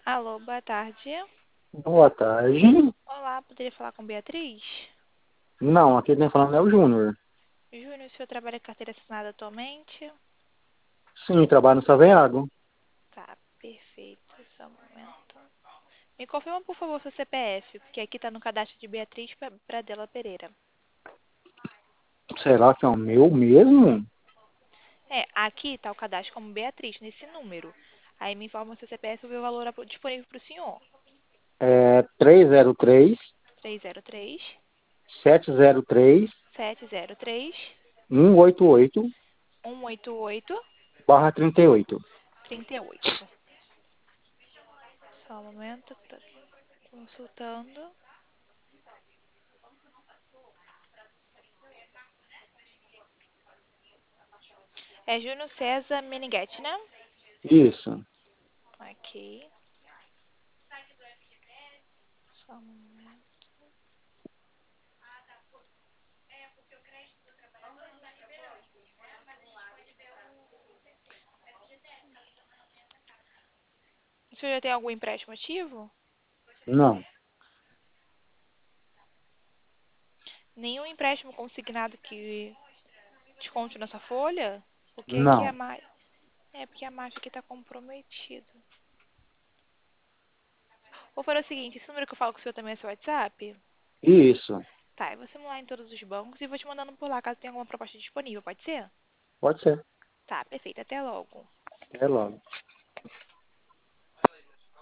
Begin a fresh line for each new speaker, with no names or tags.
Alô, boa tarde.
Boa tarde.
Olá, poderia falar com Beatriz?
Não, aqui quem tá falando é o Júnior.
Júnior, o senhor trabalha com carteira assinada atualmente?
Sim, trabalho no Saveago.
Tá, perfeito. Só um momento. Me confirma, por favor, seu CPF, porque aqui tá no cadastro de Beatriz Pradella Pereira.
Será que é o meu mesmo?
É, aqui tá o cadastro como Beatriz, nesse número. Aí me informa o seu CPF e o valor disponível para o senhor.
É 303
303
703
703
188
188
barra 38.
38. Só um momento, tô consultando. É Júnior César Meneghetti, né?
Isso.
Ok. Só um momento. O senhor já tem algum empréstimo ativo?
Não,
Nenhum empréstimo consignado que desconte nossa folha? Porque aqui
não.
porque a margem aqui está comprometida. Vou fazer o seguinte, esse número que eu falo com o senhor também é seu WhatsApp?
Isso.
Tá, eu vou simular em todos os bancos e vou te mandando por lá caso tenha alguma proposta disponível, pode ser?
Pode ser.
Tá, perfeito, até logo.
É logo.